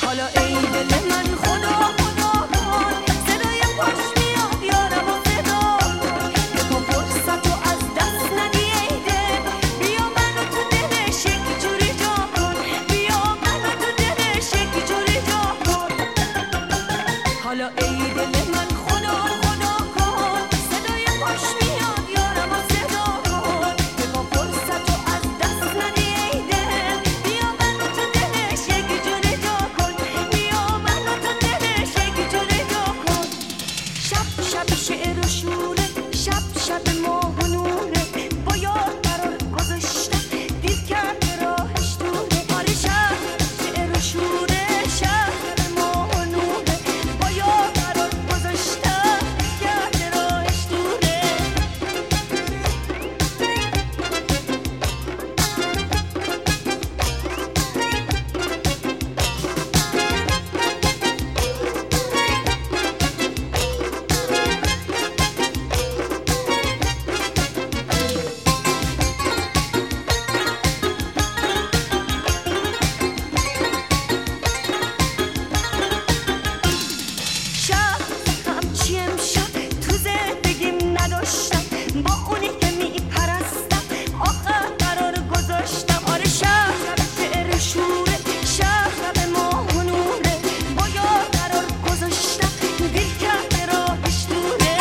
حالا ای دل من خدا خدا کن، صدای پاش میاد یارم و صدا کن، که تو فرصت رو از دست ندی ای دل، بیا منو تو دلش یک جوری جا کن، بیا منو تو دلش یک جوری جا کن. حالا ای دل من خدا خدا کن، صدای پاش میاد یارم و صدا کن، که تو فرصت رو از دست ندی ای دل، بیا منو تو دلش یک جوری جا کن، بیا منو تو دلش یک جوری جا کن. شب شب شعر و شوره، شب شب ماه و نوره، با یار قرار گذاشتم دیر کرده راهش دوره. آره شب شعر و شوره، شب شب ماه و نوره، با یار قرار گذاشتم دیر کرده راهش دوره. شب همچی امشب تو زندگیم نداشتم، با اونی که میپرستم آخر قرار گذاشتم. آره شب شعر شوره، شب شب ماه و نوره، با یار قرار گذاشتم دیر کرده راهش دوره.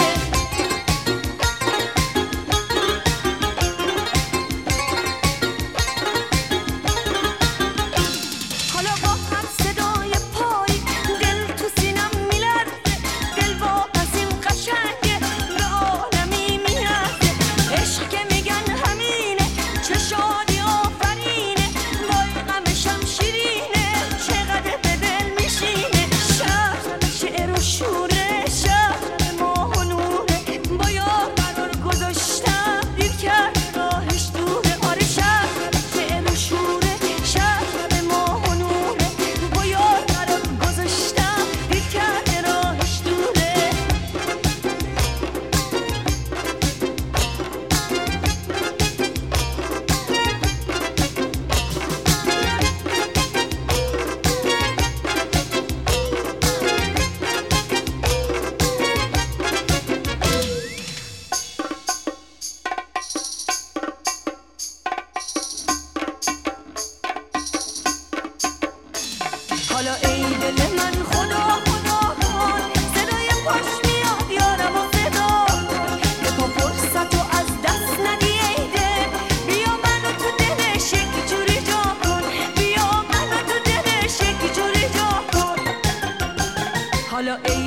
حالا با هر صدای پای دل تو سینم میلرزه، دل واپس این قشنگه به عالمی میرزه. عشق که میگن همینه، چه شادی آفرینه، وای غمشم شیرینه، چقدر به دل میشینه. شب شعر و شوره، شب ماه و نوره، با یار قرار گذاشتم دیر کرده راهش دوره. آره شب شعر و شوره، شب ماه و نوره، با یار قرار گذاشتم دیر کرده راهش دوره. حالا ای دل من خدا خدا کن، صدای پاش میاد یارم و صدا کن، که تو فرصت رو از دست ندی ای دل، بیا منو تو دلش یک جوری جا کن، بیا منو تو دلش یک جوری جا کن. حالا ای